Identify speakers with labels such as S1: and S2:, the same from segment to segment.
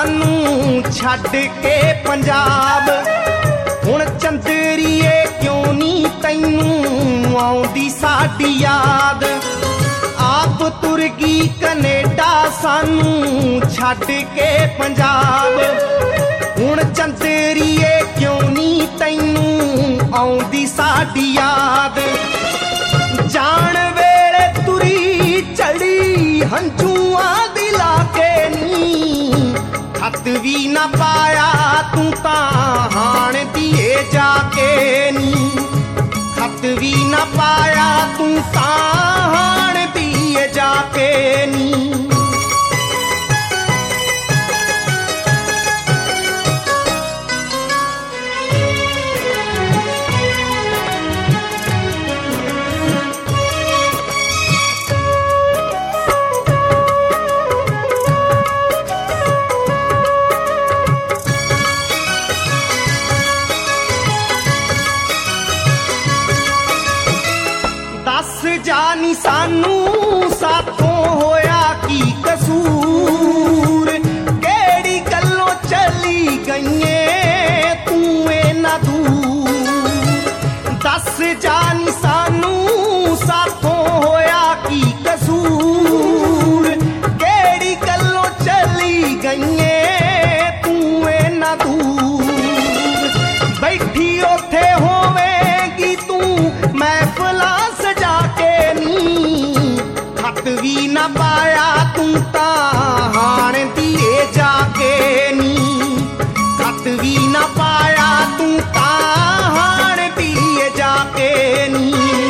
S1: सानू छड्ड के पंजाब। हुण चंदरीए क्यों नी तैनू आउंदी साडी याद। आप तुर गई कनेडा सानू छड्ड के पंजाब। हुण चंदरीए क्यों नी तैनू आउंदी साडी याद। जान वेले तुरी चढ़ी हंझूआं दिला के नी खत भी ना पाया तू तां हाण दिए जाके नी। खत भी ना पाया तू तां हाण दिए जाके नी। जानी सानू साथों होया की कसूर। केड़ी गल्लों चली गईए तू इन्ना दूर। दस जानी सानू साथों होया की कसूर। केड़ी गल्लों चली गईए तू इन्ना दूर। बैठी उथे होवेगी तू महफिला सजा के नी। खत भी ना पाया तू तां हाण दिए जाके नी। खत भी ना पाया तू तां हाण दिए जाके नी।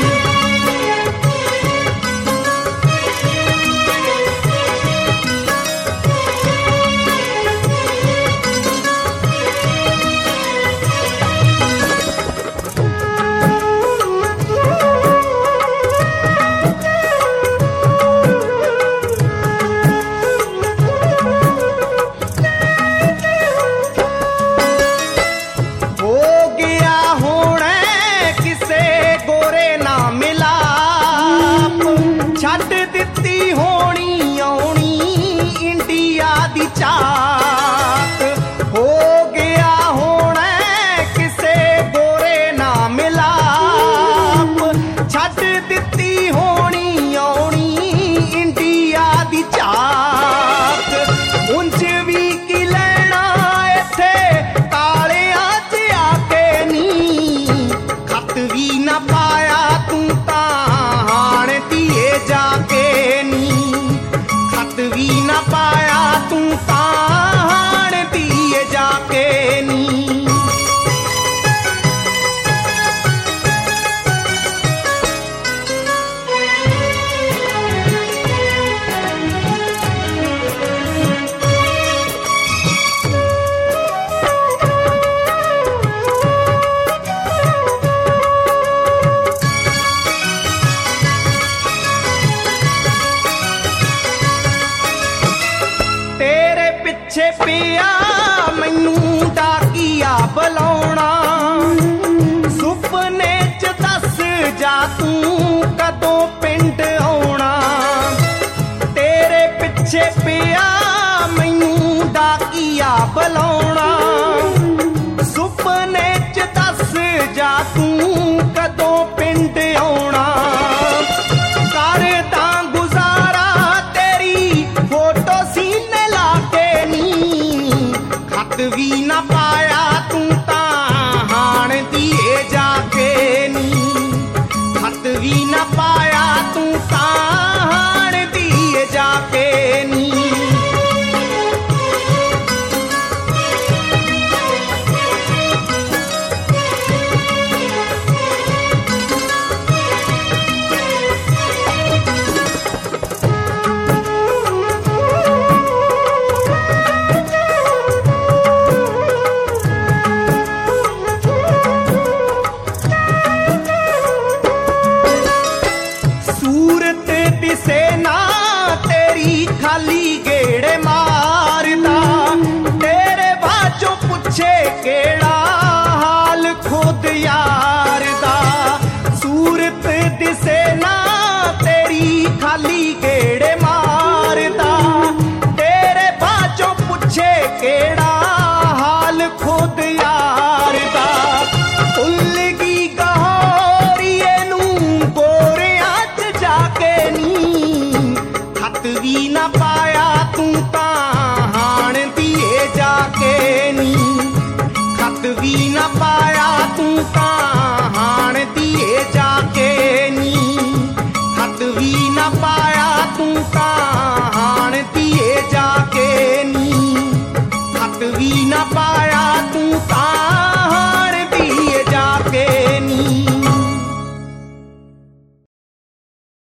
S1: पिछे पिया मैनू डाकिया बुलाउणा। सुपने च दस जा तू कदों पिंड आउणा। तेरे पिछे पिया मैनू डाकिया बुलाउणा। सुपने च दस जा तू कदों पिंड आउणा। करदा गुजारा तेरी फोटो सीने ला के नी। खत भी ना पाया तू तां हाण दिए जाके नी। खत भी ना पाया तू तां हाण दिए जाके नी। ਪਾਇਆ ਤੂੰ ਤਾਂ